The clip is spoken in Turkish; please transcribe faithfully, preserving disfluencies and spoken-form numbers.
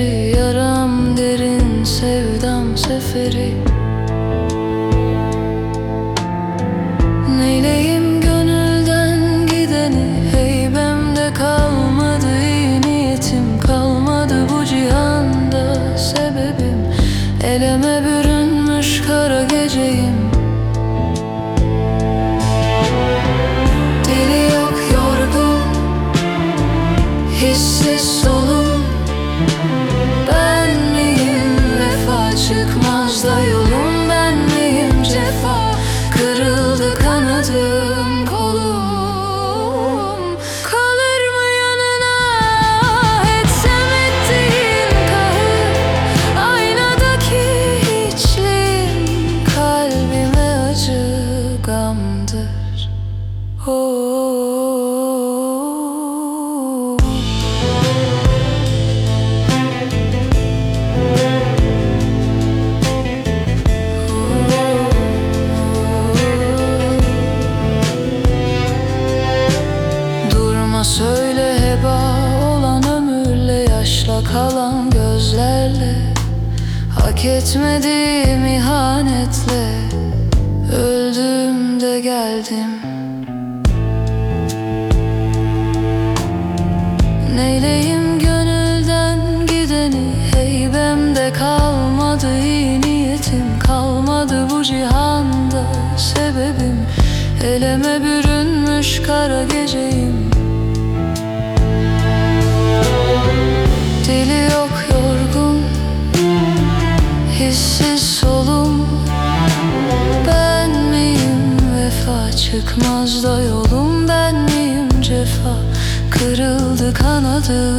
yaram derin, sevdam seferi. Neyleyim gönülden gideni, heybemde kalmadı iyi niyetim, kalmadı bu cihanda sebebim. Eleme bürünmüş kara geceyim. Dili yok yorgun, hissiz solum. Ben miyim vefa, çıkmaz da yolum? Ben miyim cefa, kırıldı kanadım, kolum. Kalır mı yanına etsem ettiğin kahır? Aynadaki hiçliğin kalbime acı gamdır. Oh. Söyle heba olan ömürle, yaşla kalan gözlerle, hak etmediğim ihanetle öldüm de geldim. Neyleyim gönülden gideni, heybemde kalmadı iyi niyetim, kalmadı bu cihanda sebebim. Eleme bürünmüş kara geceyim. Dili yok yorgun, hissiz solum. Ben miyim vefa, çıkmaz da yolum? Ben miyim cefa, kırıldı kanadım.